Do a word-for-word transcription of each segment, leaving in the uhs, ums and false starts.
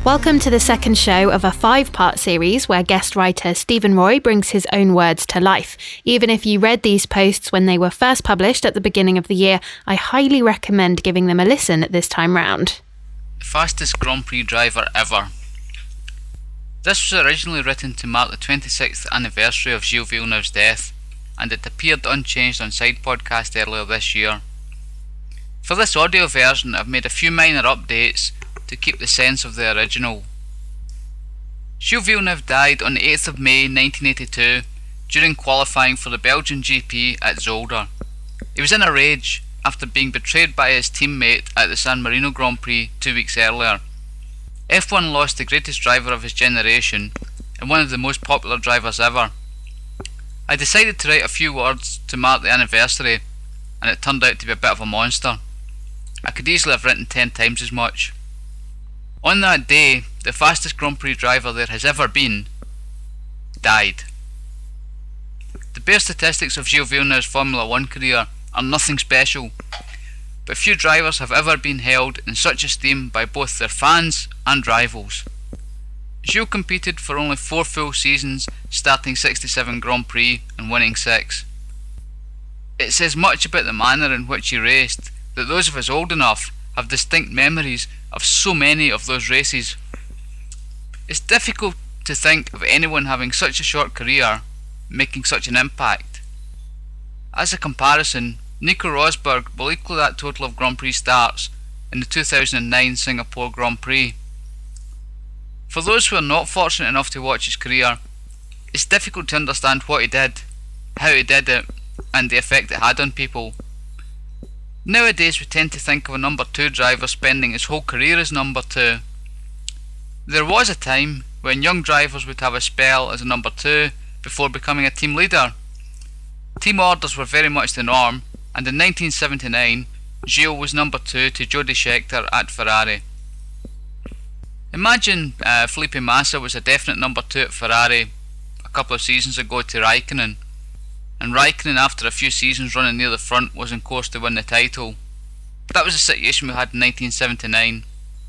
Welcome to the second show of a five-part series where guest writer Stephen Roy brings his own words to life. Even if you read these posts when they were first published at the beginning of the year, I highly recommend giving them a listen this time round. The fastest Grand Prix driver ever. This was originally written to mark the twenty-sixth anniversary of Gilles Villeneuve's death, and it appeared unchanged on Side Podcast earlier this year. For this audio version, I've made a few minor updates to keep the sense of the original. Gilles Villeneuve died on the eighth of May nineteen eighty-two during qualifying for the Belgian G P at Zolder. He was in a rage after being betrayed by his teammate at the San Marino Grand Prix two weeks earlier. F one lost the greatest driver of his generation and one of the most popular drivers ever. I decided to write a few words to mark the anniversary, and it turned out to be a bit of a monster. I could easily have written ten times as much. On that day, the fastest Grand Prix driver there has ever been died. The bare statistics of Gilles Villeneuve's Formula One career are nothing special, but few drivers have ever been held in such esteem by both their fans and rivals. Gilles competed for only four full seasons, starting sixty-seven Grand Prix and winning six. It says much about the manner in which he raced that those of us old enough have distinct memories of so many of those races. It's difficult to think of anyone having such a short career making such an impact. As a comparison, Nico Rosberg will equal that total of Grand Prix starts in the two thousand nine Singapore Grand Prix. For those who are not fortunate enough to watch his career, it's difficult to understand what he did, how he did it, and the effect it had on people. Nowadays we tend to think of a number two driver spending his whole career as number two. There was a time when young drivers would have a spell as a number two before becoming a team leader. Team orders were very much the norm, and in nineteen seventy-nine Gilles was number two to Jody Scheckter at Ferrari. Imagine uh, Felipe Massa was a definite number two at Ferrari a couple of seasons ago to Raikkonen, and Raikkonen, after a few seasons running near the front, was on course to win the title. That was the situation we had in nineteen seventy-nine.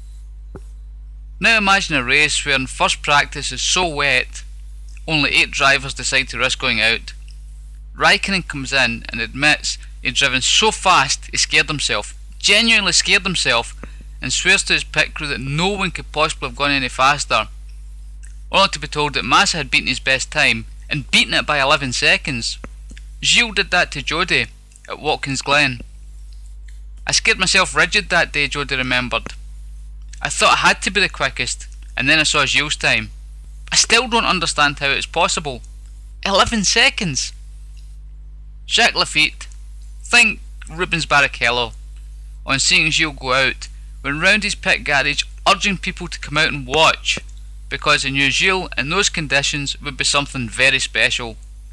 Now imagine a race where in first practice is so wet, only eight drivers decide to risk going out. Raikkonen comes in and admits he'd driven so fast he scared himself, genuinely scared himself, and swears to his pit crew that no one could possibly have gone any faster, only to be told that Massa had beaten his best time and beaten it by eleven seconds. Gilles did that to Jody at Watkins Glen. I scared myself rigid that day, Jody remembered. I thought I had to be the quickest, and then I saw Gilles' time. I still don't understand how it's possible. eleven seconds! Jacques Lafitte, think Rubens Barrichello, on seeing Gilles go out, went round his pit garage urging people to come out and watch, because he knew Gilles in those conditions would be something very special.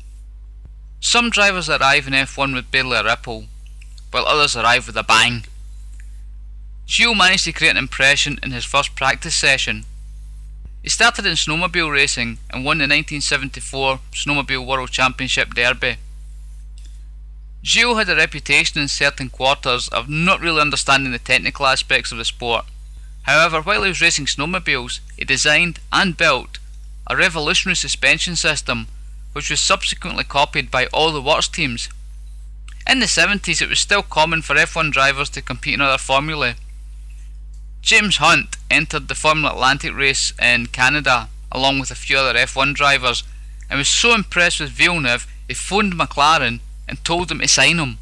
Some drivers arrive in F one with barely a ripple, while others arrive with a bang. Gilles managed to create an impression in his first practice session. He started in snowmobile racing and won the nineteen seventy-four Snowmobile World Championship Derby. Gilles had a reputation in certain quarters of not really understanding the technical aspects of the sport. However, while he was racing snowmobiles, he designed and built a revolutionary suspension system which was subsequently copied by all the works teams. In the seventies it was still common for F one drivers to compete in other formulae. James Hunt entered the Formula Atlantic race in Canada along with a few other F one drivers and was so impressed with Villeneuve he phoned McLaren and told them to sign him.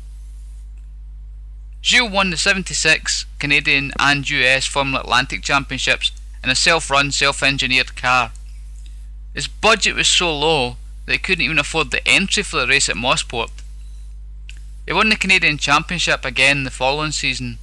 Gilles won the seventy-six Canadian and U S Formula Atlantic Championships in a self-run, self-engineered car. His budget was so low that he couldn't even afford the entry for the race at Mosport. He won the Canadian Championship again the following season.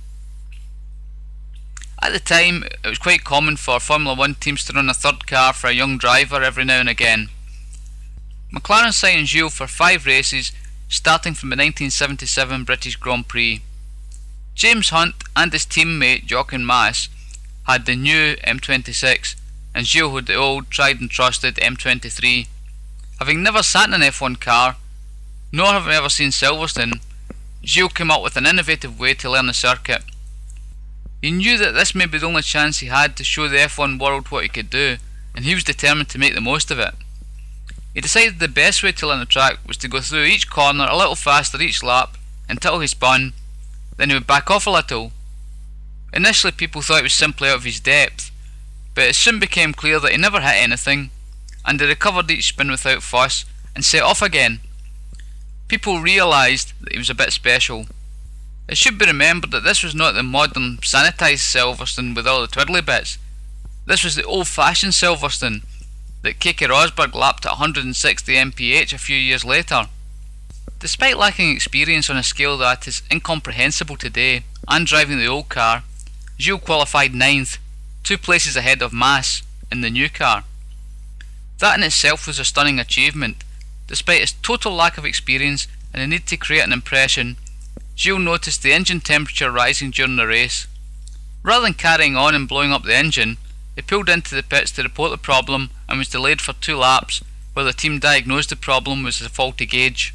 At the time, it was quite common for Formula One teams to run a third car for a young driver every now and again. McLaren signed Gilles for five races, starting from the nineteen seventy-seven British Grand Prix. James Hunt and his teammate Jochen Mass had the new M twenty-six, and Gilles had the old, tried and trusted M twenty-three. Having never sat in an F one car, nor having ever seen Silverstone, Gilles came up with an innovative way to learn the circuit. He knew that this may be the only chance he had to show the F one world what he could do, and he was determined to make the most of it. He decided the best way to learn the track was to go through each corner a little faster each lap until he spun, then he would back off a little. Initially people thought he was simply out of his depth, but it soon became clear that he never hit anything, and he recovered each spin without fuss and set off again. People realised that he was a bit special. It should be remembered that this was not the modern sanitised Silverstone with all the twiddly bits. This was the old-fashioned Silverstone that Keke Rosberg lapped at one hundred sixty M P H a few years later. Despite lacking experience on a scale that is incomprehensible today, and driving the old car, Gilles qualified ninth, two places ahead of Mas in the new car. That in itself was a stunning achievement. Despite his total lack of experience and the need to create an impression, Gilles noticed the engine temperature rising during the race. Rather than carrying on and blowing up the engine, he pulled into the pits to report the problem and was delayed for two laps, where the team diagnosed the problem was a faulty gauge.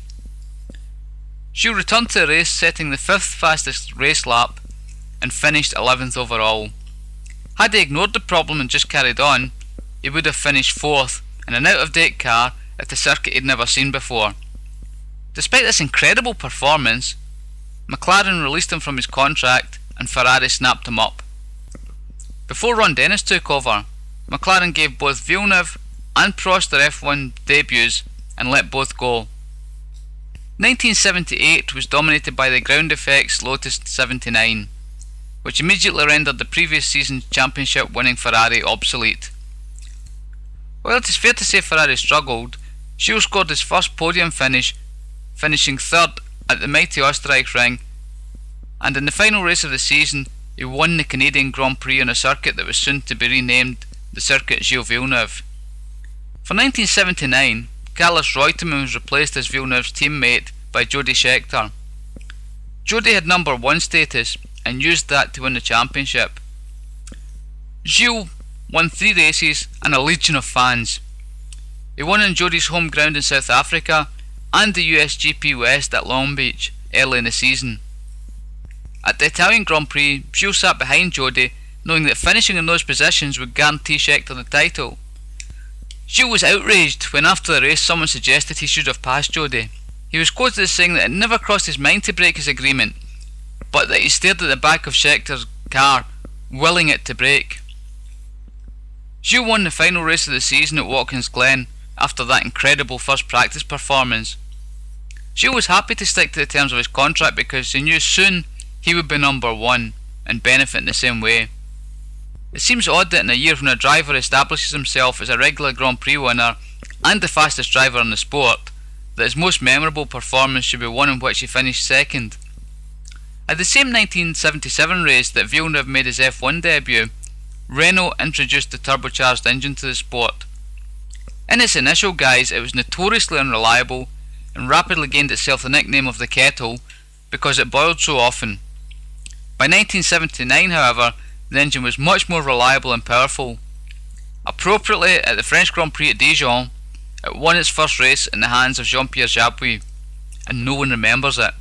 Gilles returned to the race, setting the fifth fastest race lap and finished eleventh overall. Had he ignored the problem and just carried on, he would have finished fourth in an out-of-date car at a circuit he'd never seen before. Despite this incredible performance, McLaren released him from his contract and Ferrari snapped him up. Before Ron Dennis took over, McLaren gave both Villeneuve and Prost their F one debuts and let both go. nineteen seventy-eight was dominated by the ground effects Lotus seventy-nine, which immediately rendered the previous season's championship winning Ferrari obsolete. While it is fair to say Ferrari struggled, Gilles scored his first podium finish, finishing third at the mighty Österreich-Ring, and in the final race of the season he won the Canadian Grand Prix on a circuit that was soon to be renamed the Circuit Gilles Villeneuve. For nineteen seventy-nine, Carlos Reutemann was replaced as Villeneuve's teammate by Jody Scheckter. Jody had number one status and used that to win the championship. Gilles won three races and a legion of fans. He won on Jody's home ground in South Africa and the U S G P West at Long Beach early in the season. At the Italian Grand Prix, Gilles sat behind Jody, knowing that finishing in those positions would guarantee Scheckter the title. Gilles was outraged when after the race someone suggested he should have passed Jody. He was quoted as saying that it never crossed his mind to break his agreement, but that he stared at the back of Scheckter's car, willing it to break. Gilles won the final race of the season at Watkins Glen after that incredible first practice performance. Gilles was happy to stick to the terms of his contract because he knew soon he would be number one and benefit in the same way. It seems odd that in a year when a driver establishes himself as a regular Grand Prix winner and the fastest driver in the sport, that his most memorable performance should be one in which he finished second. At the same nineteen seventy-seven race that Villeneuve made his F one debut, Renault introduced the turbocharged engine to the sport. In its initial guise it was notoriously unreliable and rapidly gained itself the nickname of the kettle because it boiled so often. By nineteen seventy-nine, however, the engine was much more reliable and powerful. Appropriately, at the French Grand Prix at Dijon, it won its first race in the hands of Jean-Pierre Jabouille, and no one remembers it.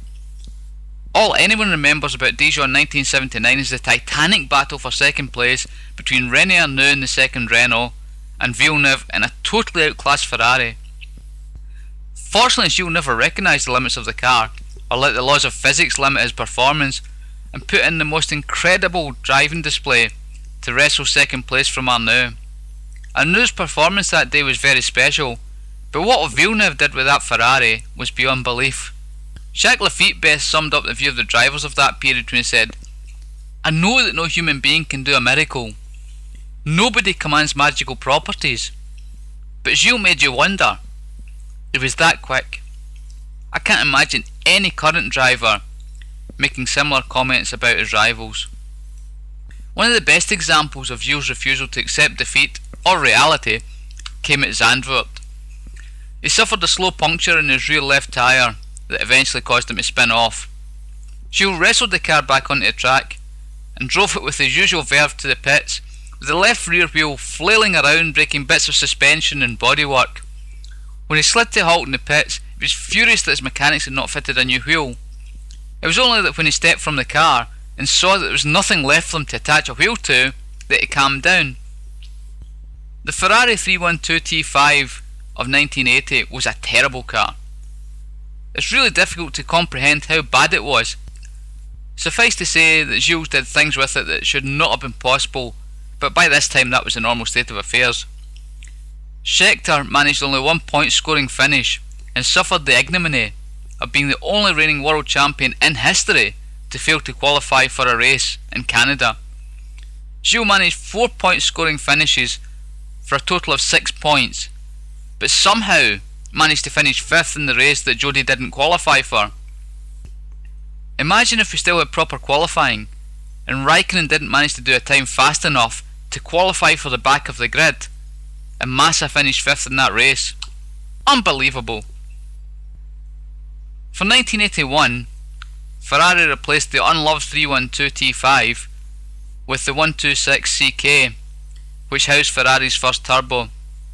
All anyone remembers about Dijon nineteen seventy-nine is the titanic battle for second place between René Arnoux in the second Renault and Villeneuve in a totally outclassed Ferrari. Fortunately, Gilles never recognised the limits of the car or let the laws of physics limit his performance, and put in the most incredible driving display to wrestle second place from Arnoux. Arnoux' performance that day was very special, but what Villeneuve did with that Ferrari was beyond belief. Jacques Lafitte best summed up the view of the drivers of that period when he said, "I know that no human being can do a miracle. Nobody commands magical properties. But Gilles made you wonder. It was that quick." I can't imagine any current driver making similar comments about his rivals. One of the best examples of Gilles' refusal to accept defeat, or reality, came at Zandvoort. He suffered a slow puncture in his rear left tyre that eventually caused him to spin off. Gilles wrestled the car back onto the track and drove it with his usual verve to the pits, with the left rear wheel flailing around, breaking bits of suspension and bodywork. When he slid to a halt in the pits, he was furious that his mechanics had not fitted a new wheel. It was only that when he stepped from the car and saw that there was nothing left for him to attach a wheel to, that he calmed down. The Ferrari three twelve T five of nineteen eighty was a terrible car. It's really difficult to comprehend how bad it was. Suffice to say that Gilles did things with it that should not have been possible, but by this time that was the normal state of affairs. Scheckter managed only one point scoring finish and suffered the ignominy of being the only reigning world champion in history to fail to qualify for a race in Canada. Gilles managed four point scoring finishes for a total of six points, but somehow managed to finish fifth in the race that Jody didn't qualify for. Imagine if we still had proper qualifying and Raikkonen didn't manage to do a time fast enough to qualify for the back of the grid, and Massa finished fifth in that race. Unbelievable. For nineteen eighty-one, Ferrari replaced the unloved three twelve T five with the one twenty-six C K, which housed Ferrari's first turbo.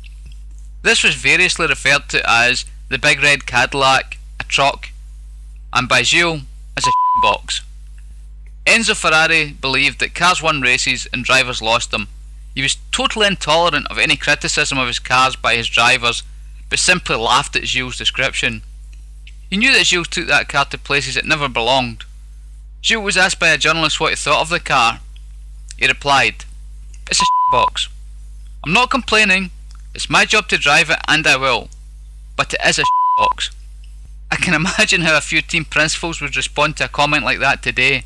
This was variously referred to as the Big Red Cadillac, a truck, and by Gilles as a box. Enzo Ferrari believed that cars won races and drivers lost them. He was totally intolerant of any criticism of his cars by his drivers, but simply laughed at Gilles' description. He knew that Gilles took that car to places it never belonged. Gilles was asked by a journalist what he thought of the car. He replied, "It's a box. I'm not complaining, it's my job to drive it and I will, but it is a box." I can imagine how a few team principals would respond to a comment like that today.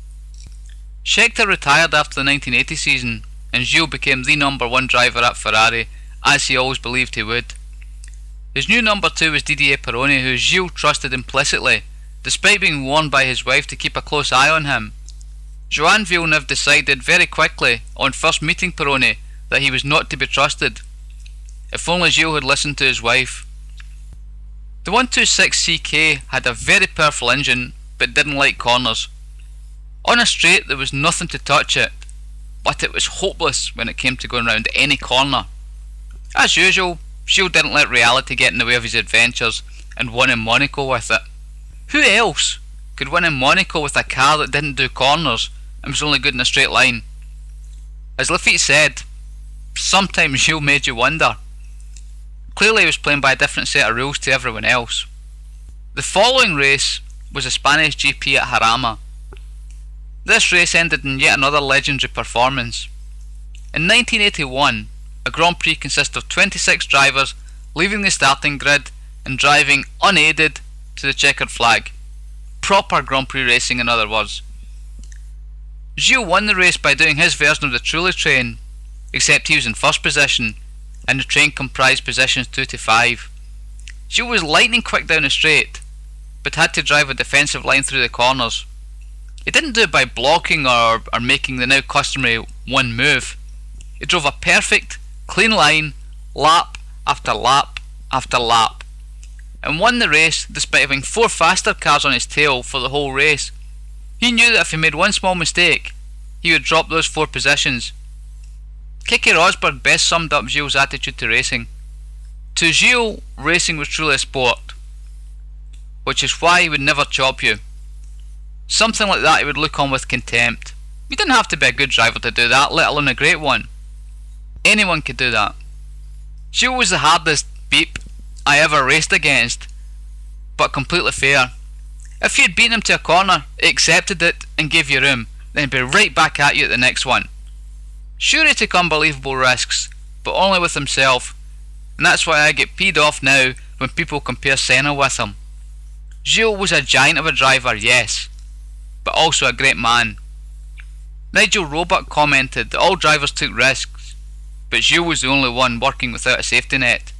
Scheckter retired after the nineteen eighty season, and Gilles became the number one driver at Ferrari, as he always believed he would. His new number two was Didier Pironi, who Gilles trusted implicitly, despite being warned by his wife to keep a close eye on him. Joan Villeneuve decided very quickly, on first meeting Pironi, that he was not to be trusted. If only Gilles had listened to his wife. The one twenty-six C K had a very powerful engine, but didn't like corners. On a straight there was nothing to touch it, but it was hopeless when it came to going round any corner. As usual, Gilles didn't let reality get in the way of his adventures, and won in Monaco with it. Who else could win in Monaco with a car that didn't do corners and was only good in a straight line? As Lafitte said, sometimes Gilles made you wonder. Clearly he was playing by a different set of rules to everyone else. The following race was a Spanish G P at Jarama. This race ended in yet another legendary performance. In nineteen eighty-one, a Grand Prix consisted of twenty-six drivers leaving the starting grid and driving unaided to the checkered flag. Proper Grand Prix racing, in other words. Gilles won the race by doing his version of the Trulli train, except he was in first position, and the train comprised positions two to five. Gilles was lightning quick down the straight, but had to drive a defensive line through the corners. He didn't do it by blocking or, or making the now customary one move. He drove a perfect, clean line, lap after lap after lap, and won the race despite having four faster cars on his tail for the whole race. He knew that if he made one small mistake, he would drop those four positions. Keke Rosberg best summed up Gilles' attitude to racing. To Gilles, racing was truly a sport, which is why he would never chop you. Something like that he would look on with contempt. You didn't have to be a good driver to do that, let alone a great one. Anyone could do that. Gilles was the hardest beep I ever raced against, but completely fair. If you'd beaten him to a corner, he accepted it and gave you room, then he'd be right back at you at the next one. Sure, he took unbelievable risks, but only with himself, and that's why I get peed off now when people compare Senna with him. Gilles was a giant of a driver, yes, but also a great man. Nigel Roebuck commented that all drivers took risks, but Gilles was the only one working without a safety net.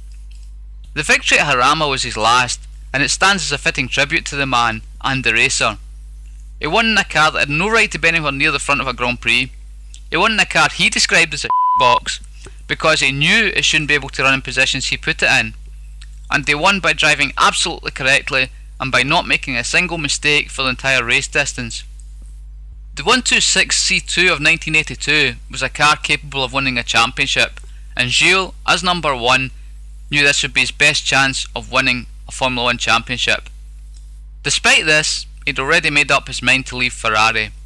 The victory at Jarama was his last, and it stands as a fitting tribute to the man and the racer. He won in a car that had no right to be anywhere near the front of a Grand Prix. He won in a car he described as a box because he knew it shouldn't be able to run in positions he put it in, and they won by driving absolutely correctly and by not making a single mistake for the entire race distance. The one twenty-six C two of nineteen eighty-two was a car capable of winning a championship, and Gilles, as number one, knew this would be his best chance of winning a Formula One championship. Despite this, he'd already made up his mind to leave Ferrari.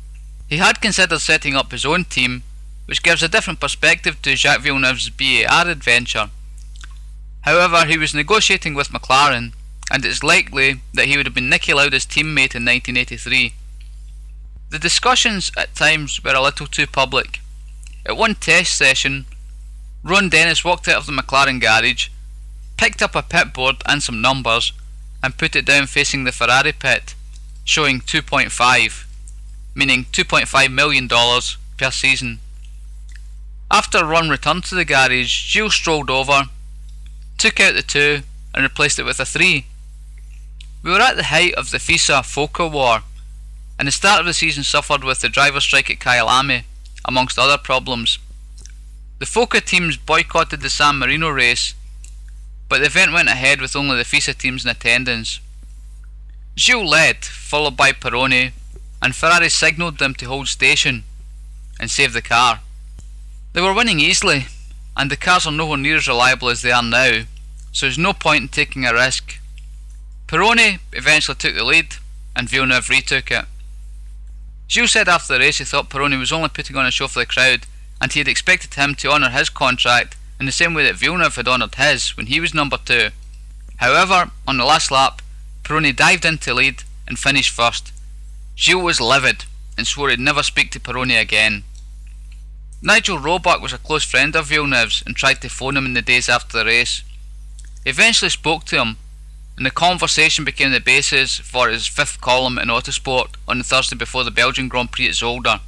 He had considered setting up his own team, which gives a different perspective to Jacques Villeneuve's B A R adventure. However, he was negotiating with McLaren, and it's likely that he would have been Niki Lauda's teammate in nineteen eighty-three. The discussions at times were a little too public. At one test session, Ron Dennis walked out of the McLaren garage, picked up a pit board and some numbers, and put it down facing the Ferrari pit, showing two point five, meaning two point five million dollars per season. After Ron returned to the garage, Gilles strolled over, took out the two and replaced it with a three. We were at the height of the FISA-FOCA war, and the start of the season suffered with the driver strike at Kyalami, amongst other problems. The FOCA teams boycotted the San Marino race, but the event went ahead with only the FISA teams in attendance. Gilles led, followed by Pironi, and Ferrari signalled them to hold station and save the car. They were winning easily, and the cars are nowhere near as reliable as they are now, so there's no point in taking a risk. Pironi eventually took the lead, and Villeneuve retook it. Gilles said after the race he thought Pironi was only putting on a show for the crowd, and he had expected him to honour his contract in the same way that Villeneuve had honoured his when he was number two. However, on the last lap, Pironi dived into lead and finished first. Gilles was livid and swore he'd never speak to Pironi again. Nigel Roebuck was a close friend of Villeneuve's and tried to phone him in the days after the race. He eventually spoke to him, and the conversation became the basis for his fifth column in Autosport on the Thursday before the Belgian Grand Prix at Zolder.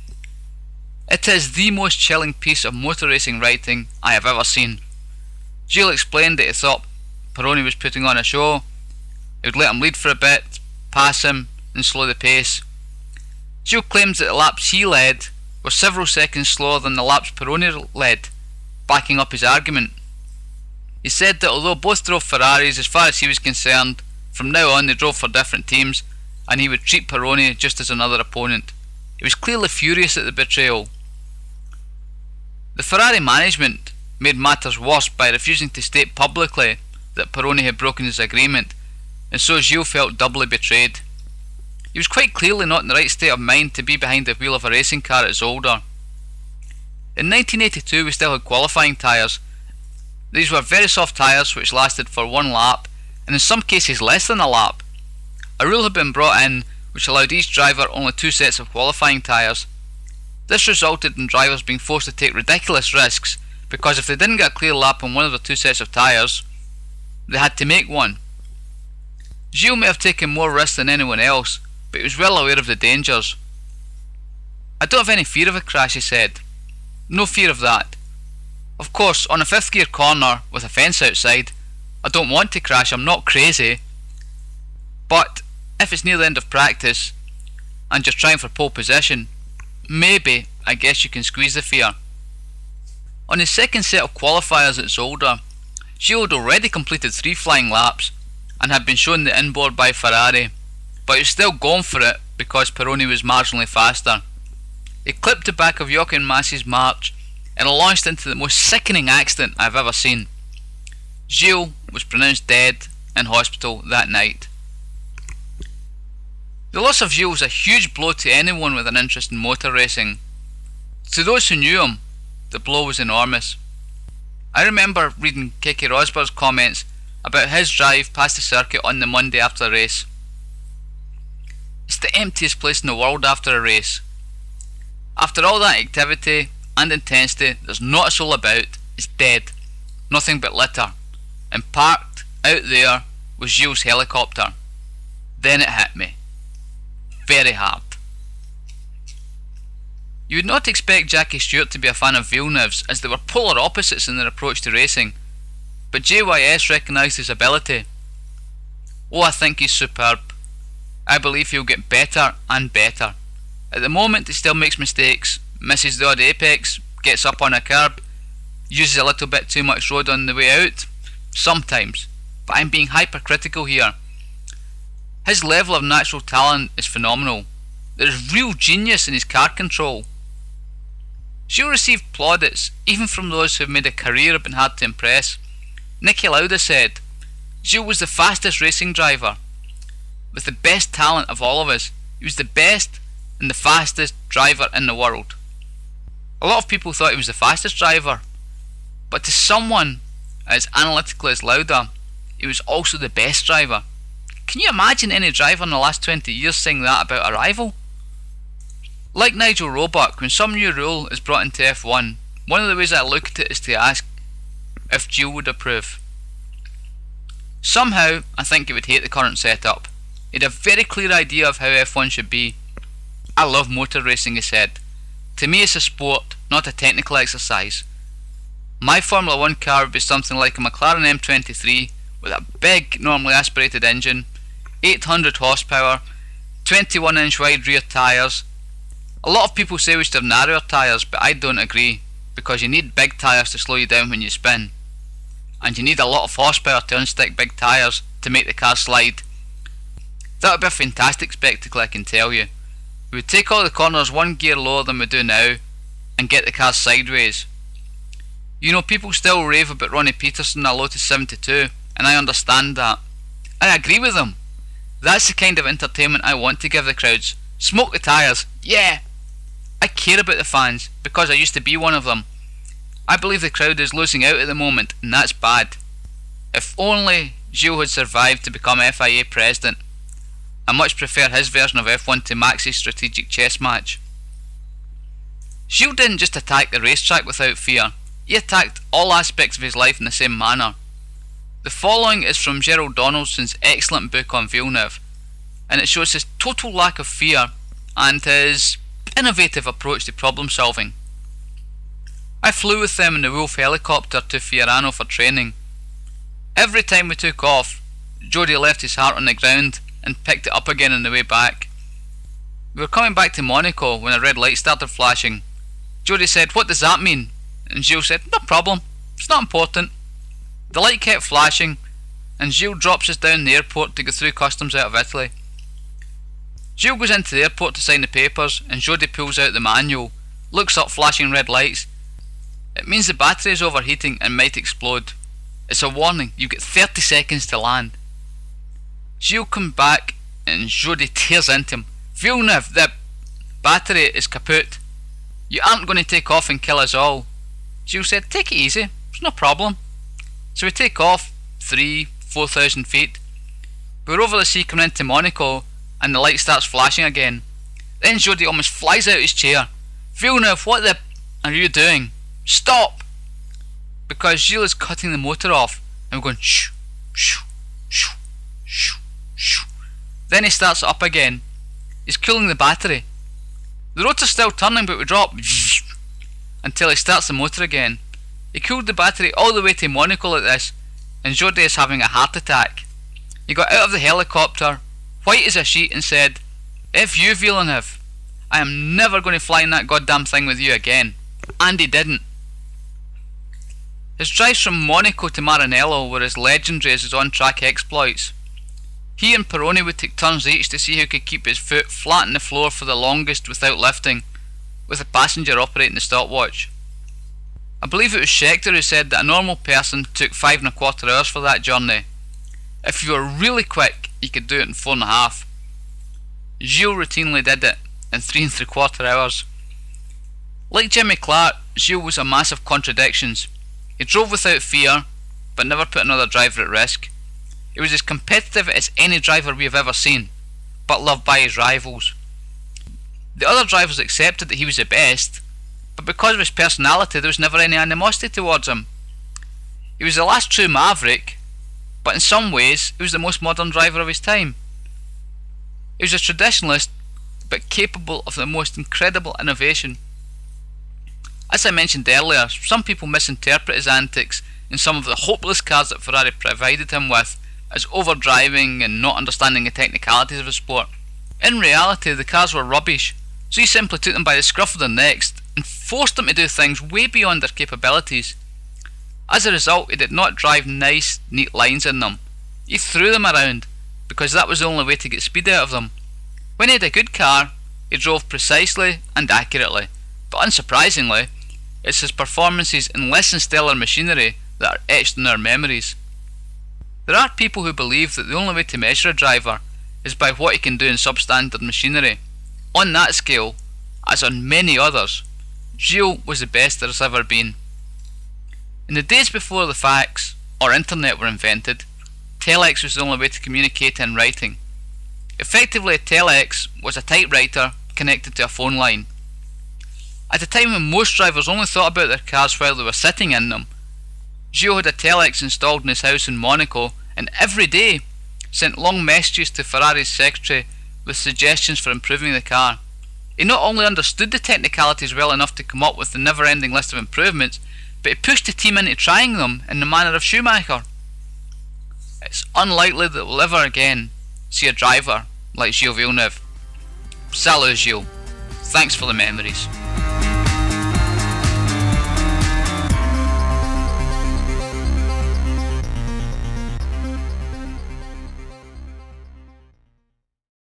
It is the most chilling piece of motor racing writing I have ever seen. Gilles explained that he thought Pironi was putting on a show. He would let him lead for a bit, pass him, and slow the pace. Gilles claims that the laps he led were several seconds slower than the laps Pironi led, backing up his argument. He said that although both drove Ferraris, as far as he was concerned, from now on they drove for different teams, and he would treat Pironi just as another opponent. He was clearly furious at the betrayal. The Ferrari management made matters worse by refusing to state publicly that Pironi had broken his agreement, and so Gilles felt doubly betrayed. He was quite clearly not in the right state of mind to be behind the wheel of a racing car at Zolder. In nineteen eighty-two we still had qualifying tyres. These were very soft tyres which lasted for one lap, and in some cases less than a lap. A rule had been brought in which allowed each driver only two sets of qualifying tyres. This resulted in drivers being forced to take ridiculous risks, because if they didn't get a clear lap on one of the two sets of tyres, they had to make one. Gilles may have taken more risks than anyone else, but he was well aware of the dangers. "I don't have any fear of a crash," he said. "No fear of that. Of course, on a fifth gear corner with a fence outside, I don't want to crash, I'm not crazy. But if it's near the end of practice, and just trying for pole position, maybe, I guess you can squeeze the fear." On his second set of qualifiers at Zolder, Gilles had already completed three flying laps, and had been shown the inboard by Ferrari, but he was still going for it because Pironi was marginally faster. He clipped the back of Jochen Mass's March and launched into the most sickening accident I've ever seen. Gilles was pronounced dead in hospital that night. The loss of Gilles was a huge blow to anyone with an interest in motor racing. To those who knew him, the blow was enormous. I remember reading Keke Rosberg's comments about his drive past the circuit on the Monday after the race. "It's the emptiest place in the world after a race. After all that activity and intensity, there's not a soul about, it's dead, nothing but litter. And parked out there was Gilles' helicopter. Then it hit me. Very hard." You would not expect Jackie Stewart to be a fan of Villeneuve's, as they were polar opposites in their approach to racing, but J Y S recognised his ability. "Oh, I think he's superb. I believe he'll get better and better. At the moment he still makes mistakes, misses the odd apex, gets up on a curb, uses a little bit too much road on the way out, sometimes, but I'm being hypercritical here. His level of natural talent is phenomenal. There is real genius in his car control." Gilles received plaudits, even from those who have made a career and been hard to impress. Niki Lauda said, "Gilles was the fastest racing driver, with the best talent of all of us. He was the best and the fastest driver in the world. A lot of people thought he was the fastest driver, but to someone as analytical as Lauda, he was also the best driver. Can you imagine any driver in the last twenty years saying that about a rival? Like Nigel Roebuck, when some new rule is brought into F one, one of the ways I look at it is to ask if Gilles would approve. Somehow, I think he would hate the current setup. He had a very clear idea of how F one should be. I love motor racing, he said. To me it's a sport, not a technical exercise. My Formula one car would be something like a McLaren M twenty-three with a big, normally aspirated engine, eight hundred horsepower, twenty-one inch wide rear tyres. A lot of people say we should have narrower tyres, but I don't agree, because you need big tyres to slow you down when you spin. And you need a lot of horsepower to unstick big tyres to make the car slide. That would be a fantastic spectacle, I can tell you. We would take all the corners one gear lower than we do now and get the car sideways. You know, people still rave about Ronnie Peterson and a Lotus seventy-two, and I understand that. I agree with them. That's the kind of entertainment I want to give the crowds. Smoke the tyres, yeah! I care about the fans because I used to be one of them. I believe the crowd is losing out at the moment, and that's bad. If only Gilles had survived to become F I A president. I much prefer his version of F one to Max's strategic chess match. Gilles didn't just attack the racetrack without fear, he attacked all aspects of his life in the same manner. The following is from Gerald Donaldson's excellent book on Villeneuve, and it shows his total lack of fear and his innovative approach to problem solving. I flew with them in the Wolf helicopter to Fiorano for training. Every time we took off, Jody left his heart on the ground and picked it up again on the way back. We were coming back to Monaco when a red light started flashing. Jody said, "What does that mean?" And Gilles said, "No problem, it's not important." The light kept flashing, and Gilles drops us down the airport to go through customs out of Italy. Gilles goes into the airport to sign the papers, and Jody pulls out the manual, looks up flashing red lights. It means the battery is overheating and might explode. It's a warning, you get thirty seconds to land. Gilles comes back and Jody tears into him. "Villeneuve, the battery is kaput. You aren't going to take off and kill us all." Gilles said, "Take it easy, it's no problem." So we take off, three, four thousand feet. We're over the sea coming into Monaco, and the light starts flashing again. Then Jody almost flies out his chair. "Villeneuve, what the are you doing? Stop!" Because Gilles is cutting the motor off, and we're going shoo, shoo, shoo, shoo, shoo. Then he starts it up again. He's cooling the battery. The rotor's still turning, but we drop until he starts the motor again. He cooled the battery all the way to Monaco like this, and Jody is having a heart attack. He got out of the helicopter, white as a sheet, and said, "F you, Villeneuve, I am never going to fly in that goddamn thing with you again." And he didn't. His drives from Monaco to Maranello were as legendary as his on-track exploits. He and Pironi would take turns each to see who could keep his foot flat on the floor for the longest without lifting, with the passenger operating the stopwatch. I believe it was Scheckter who said that a normal person took five and a quarter hours for that journey. If you were really quick, you could do it in four and a half. Gilles routinely did it in three and three quarter hours. Like Jimmy Clark, Gilles was a mass of contradictions. He drove without fear, but never put another driver at risk. He was as competitive as any driver we have ever seen, but loved by his rivals. The other drivers accepted that he was the best, but because of his personality there was never any animosity towards him. He was the last true maverick, but in some ways he was the most modern driver of his time. He was a traditionalist, but capable of the most incredible innovation. As I mentioned earlier, some people misinterpret his antics in some of the hopeless cars that Ferrari provided him with as overdriving and not understanding the technicalities of the sport. In reality, the cars were rubbish, so he simply took them by the scruff of their necks and forced them to do things way beyond their capabilities. As a result, he did not drive nice, neat lines in them. He threw them around, because that was the only way to get speed out of them. When he had a good car, he drove precisely and accurately, but unsurprisingly, it's his performances in less than stellar machinery that are etched in our memories. There are people who believe that the only way to measure a driver is by what he can do in substandard machinery, On that scale, as on many others, Gilles was the best there's ever been. In the days before the fax or internet were invented, telex was the only way to communicate in writing. Effectively, a telex was a typewriter connected to a phone line. At a time when most drivers only thought about their cars while they were sitting in them, Gilles had a telex installed in his house in Monaco and every day sent long messages to Ferrari's secretary with suggestions for improving the car. He not only understood the technicalities well enough to come up with the never-ending list of improvements, but he pushed the team into trying them in the manner of Schumacher. It's unlikely that we'll ever again see a driver like Gilles Villeneuve. Salut Gilles. Thanks for the memories.